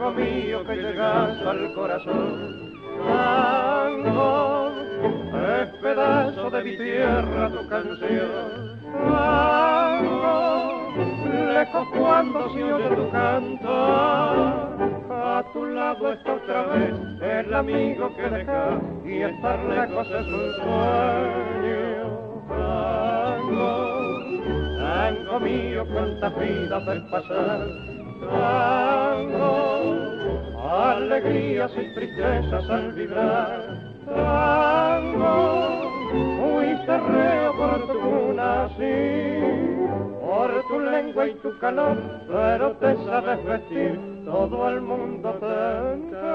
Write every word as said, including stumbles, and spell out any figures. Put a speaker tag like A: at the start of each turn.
A: tango mío que llegas al corazón. Tango, es pedazo de mi tierra tu canción. Tango, lejos cuando se oye tu canto, a tu lado está otra vez el amigo que deja y estar lejos es un sueño. Tango, tango mío, cuántas vidas del pasar. Tango, alegrías y tristezas al vibrar. Tango, fuiste reo por tu cuna, sí, por tu lengua y tu calor, pero te sabes vestir, todo el mundo te encanta.